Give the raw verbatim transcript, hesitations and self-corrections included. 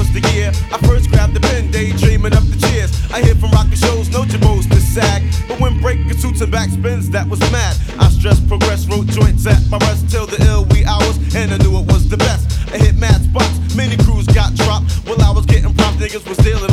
was the year I first grabbed the pen, daydreaming up the cheers. I hear from rockin' shows, no jabos to sag. But when breaking suits and backspins, that was mad. I stressed, progressed, wrote joints at my rest till the ill wee hours, and I knew it was the best. I hit mad spots, many crews got dropped. While I was getting props, niggas was stealing